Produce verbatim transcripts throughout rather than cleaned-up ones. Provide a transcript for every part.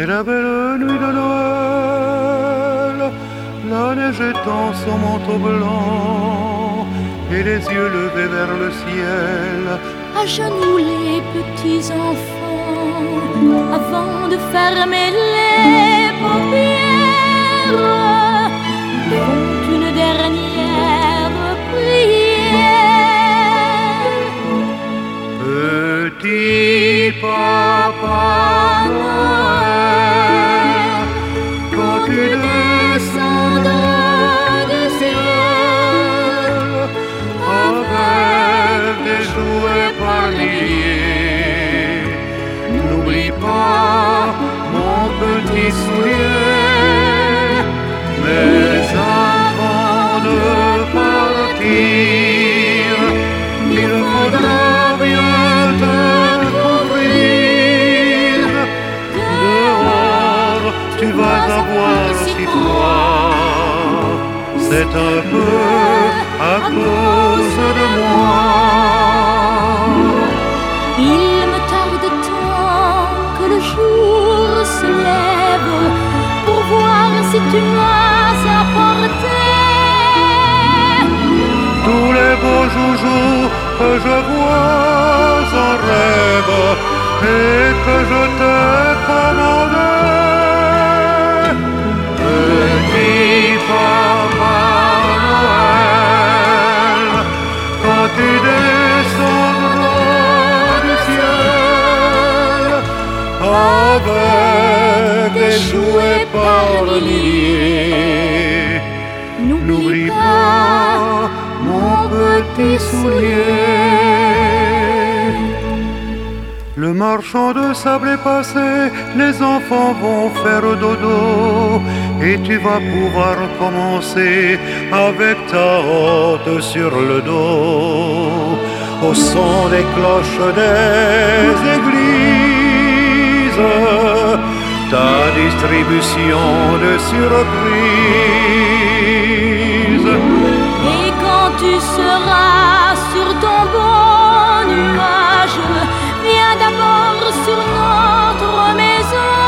la belle nuit de Noël, la neige étend son manteau blanc et les yeux levés vers le ciel. À genoux les petits enfants, avant de fermer les paupières, font une dernière prière. Petit papa Noël, quand tu descendras du ciel avec des jouets par milliers, n'oublie pas mon petit soulier. Mais avant de partir, il faudra bien te couvrir. Dehors, tu vas avoir si froid, c'est un peu à cause de moi. Il me tarde tant que le jour se lève pour voir si tu m'as apporté tous les beaux joujoux que je vois en rêve et que je t'ai commandé. Petit papa Noël, quand tu descendras du ciel avec des jouets par milliers, n'oublie pas mon petit soulier. Le marchand de sable est passé, les enfants vont faire dodo et tu vas pouvoir commencer avec ta hotte sur le dos. Au son des cloches des églises, ta distribution de surprises. et quand tu seras sur ton bon nuage, viens d'abord sur notre maison.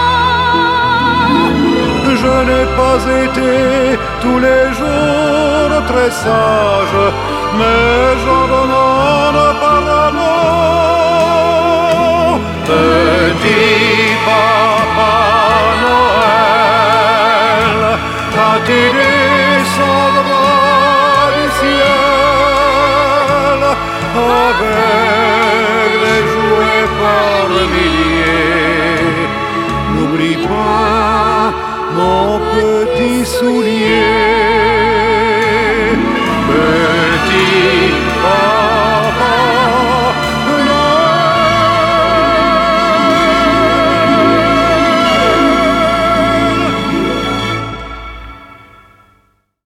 Je n'ai pas été tous les jours très sage, mais j'en demande pardon. Petit papa Noël, quand tu descendras du ciel avec les jouets par milliers, n'oublie pas mon petit soulier.